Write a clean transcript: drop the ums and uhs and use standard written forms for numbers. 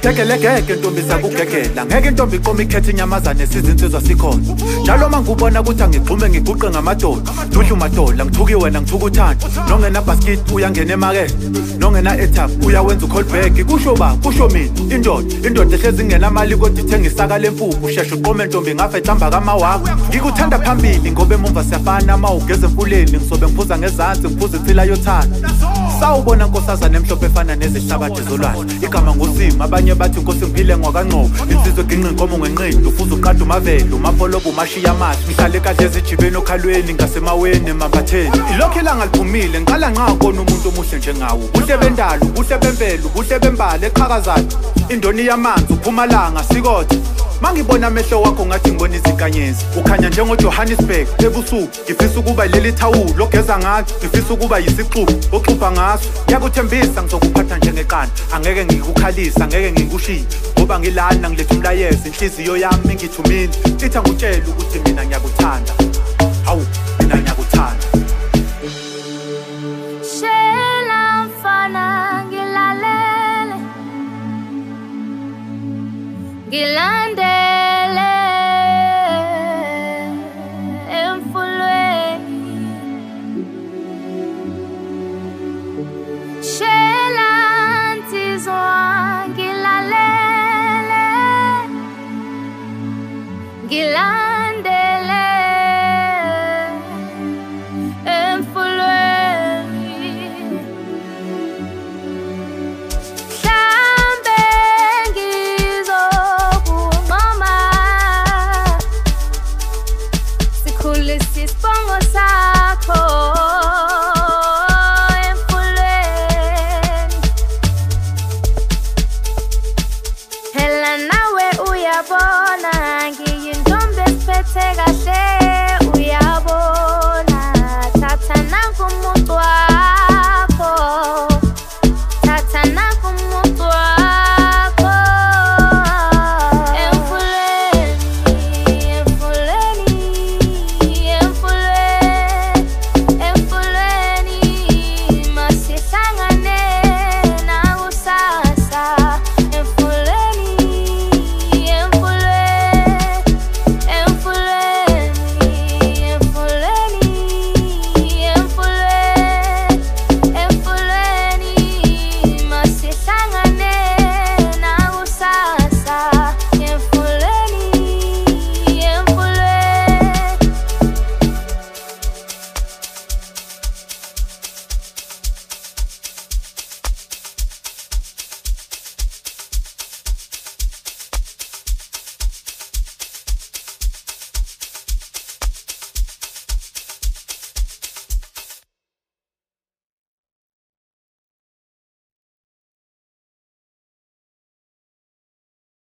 Sekelekeke ntombi sakugegela ngeke intombi iqome ikhethe inyamazane sizinsizwa sikhona njalo mangubona ukuthi angigxume ngiguqe ngamadoda duhlu madola ngithuki wena ngithuka uthando nongena basket uyangena emarket nongena etap uyawenza ucallback kusho mina indoda ehlezi ingena mali kodwa ithenga isaka lempuphu usheshe uqome ntombi ngafe hlamba kamawakho ngikuthanda phambili ngoba emumva siyafana uma ugeze emfuleni ngisobe ngiphuza ngezansi ngiphuza insila yothando sawubona nkosazana emhlophe efana nezihlabathi zolwandle igama ngosimo abanye bathi inkosi ngiphile ngwakangqobo insizwe ginqi inkomo ngenqindi ufuza uqada umavelo umapholobo umashiya amathi ngihlale kahle ezijibeni okhalweni ngasemaweni emambatheni ilokhu ilanga liphumile ngiqala nqa ukubona umuntu omuhle njengawo ubuhle bendalo ubuhle bempela ubuhle bembala eqhakazayo indoni yamanzi uphumalanga sikode mangibona amehlo wakho ngathi ngibona izinkanyezi ukhanya njengoJohannesburg ebusuku ngifisa ukuba leli thawulo ogeza ngathi ngifisa ukuba yisixuku oxubha ngaso ngiyakuthembisa ngizokuphatha njengeqanda angeke ngikukhalisa angeke ngikushiye ngoba ngilana ngilethe umlayezo inhliziyo yami ngithumile ithi angutshela ukuthi mina ngiyakuthanda